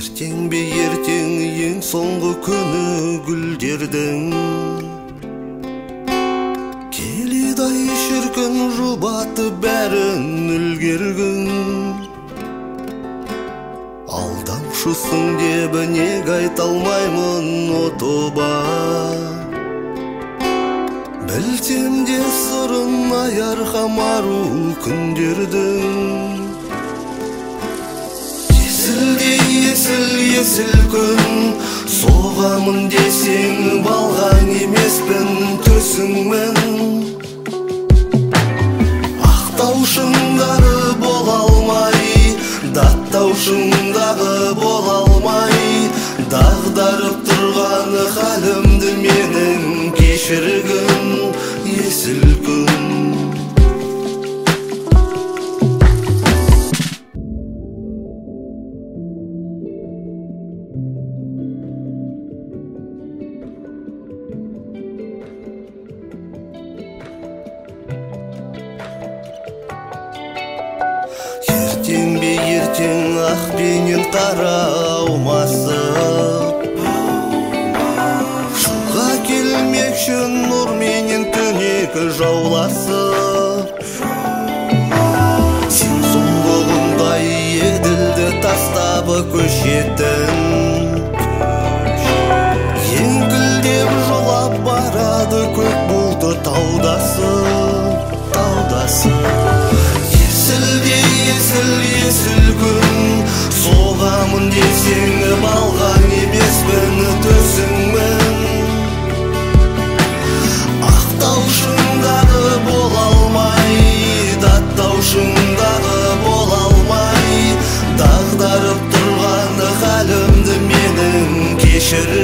Ертең бе ертең ең соңғы күні гүлдердің келедай шіркін жұбаты бәрін үлгергін алдаушысың деп неге айта алмаймын отоба білсем де сырын аяр хамару күндердің есіл күн соғамын десең балған емеспін төсіңмен ақтаушыңдағы бола алмай даттаушыңдағы бола алмай дағдарып тұрған халімді менің кешіргін есіл күн Ертең бе ертең ақ пенен қара аумасып Жылға келмекші нұр менен түнек жауласып Сен сұмдығындай еділді тастабы көшетін Еңкілдеп жолап барады көк бұлты таудасып Есіл күн соғамын десең балған емеспін төсіңмен ақтаушыңдағы бола алмай даттаушыңдағы бола алмай дағдарып тұрған халімді менің кешір